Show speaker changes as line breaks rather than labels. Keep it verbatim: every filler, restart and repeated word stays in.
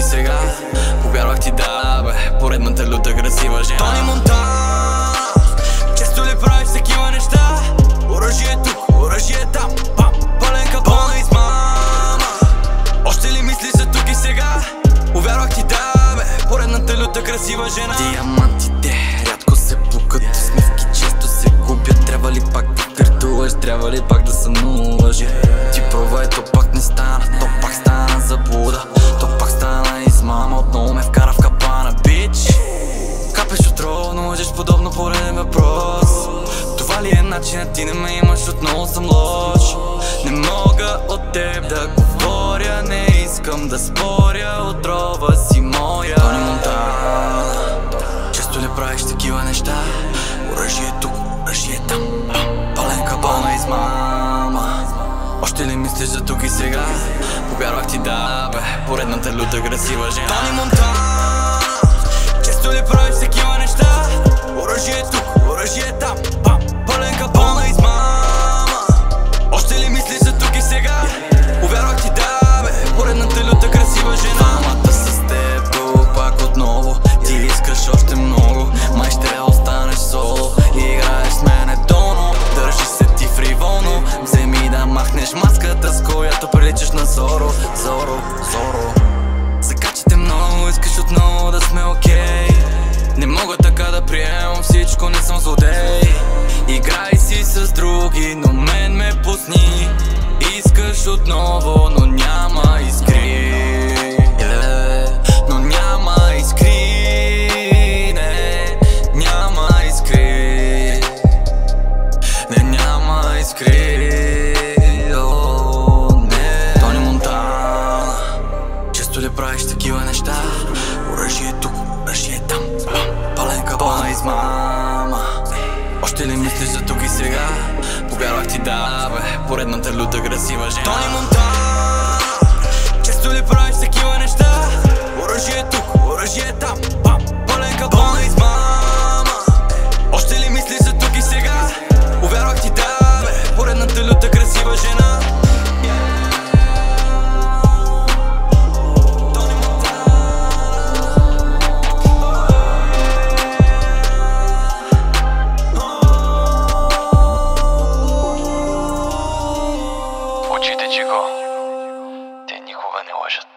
сега. Повярвах ти, да бе, поредната люта красива жена. Тони Монтана, често ли правиш такива неща? Оръжие тук, оръжие там, пам, пълен капона измама. Още ли мислиш за тук и сега? Повярвах ти, да бе, поредната люта красива жена. Диамантите рядко се пукат, усмивки често се губят. Трябва ли пак да флиртуваш, трябва ли пак да сънуваш? Ти пробвай, то пак не стана, то пак стана заблуда, то пак стана измама, отново ме вкара в капана, бич. Капеш отровно, лъжеш подобно пореден въпрос. Това ли е начинът, ти не ме имаш, отново съм лош. Не мога от теб да говоря, не искам да споря, отрова си моя. Тони Монтана, често ли правиш такива неща? Оръжие тук, оръжие там, пълен капона измама. Още ли мислиш за тук и сега? Повярвах ти, да бе, поредната люта красива жена. Тони Монтана, често ли правиш такива неща? Оръжие тук, оръжие там, пам, пълен капона измама. Още ли мислиш за тук и сега? Повярвах ти, да бе, поредната люта красива жена. Двамата с теб тук пак отново, ти искаш още много, май ще да останеш соло. Играеш с мене тоно, държи се ти фриволно. Вземи да махнеш маската, с която приличаш на Зоро, Зоро, Зоро. Закачате много, искаш отново да сме окей. Не мога така да приемам всичко, не съм злодей. Играй си с други, но мен ме пусни. Искаш отново, но няма искри, yeah. Но няма искри, не, няма искри, не, няма искри, oh, не. Тони Монтана, често ли правиш такива неща? Оръжие тук, оръжие там, пълен капона измама. Още ли мислиш за тук и сега? Повярвах ти, да бе, поредната люта красива жена. Тони Монтана, често ли правиш такива неща? Оръжие тук, оръжие там, пам, пълен капона измама. Още ли мислиш за тук и сега? Повярвах ти, да бе, поредната люта красива жена.
Очите, Чико, те никога не лъжат.